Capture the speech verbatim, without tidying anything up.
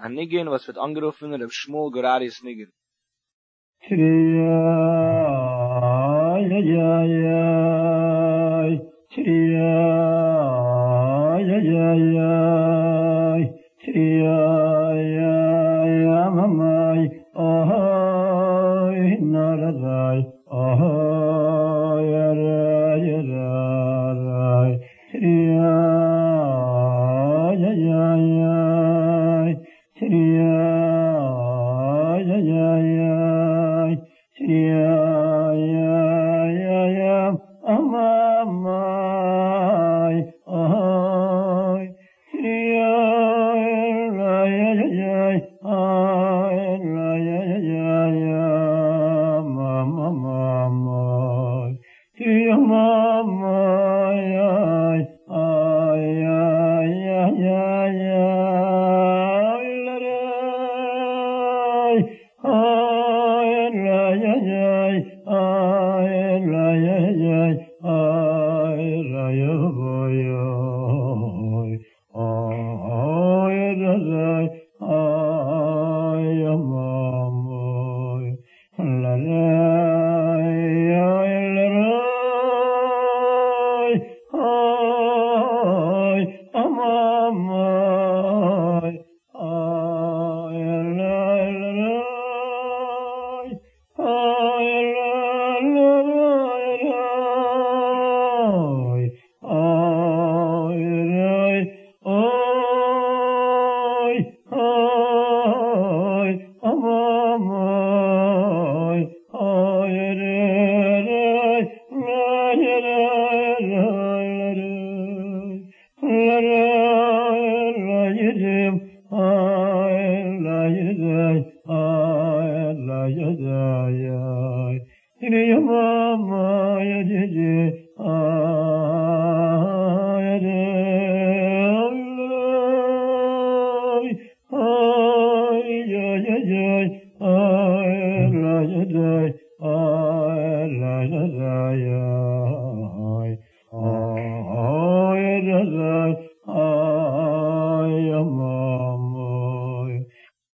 a Nigen, was wird angerufen, Reb Shmuel Goraris Nigen. Triya, ya, ya, ya, Triya, ya, ya, ya, Triya, ya, ya, mamai, ahoy, naradai, ahoy, yarai, yarai, Triya, ya, ya, ya, Triya, ya, ya, ya, Triya, ya, ya, ya, amamai, ahoy, Triya, la, ya, ya, ya, ay, la, ya, ya, ya, ya, mama, mamai, Triya, mamai, ay, ay, ay, ay, ay, ay, la, ay, la, ya, ya, ay, la, ya, ya, ay, la, ya, boy, ay, ay, la, la, ay.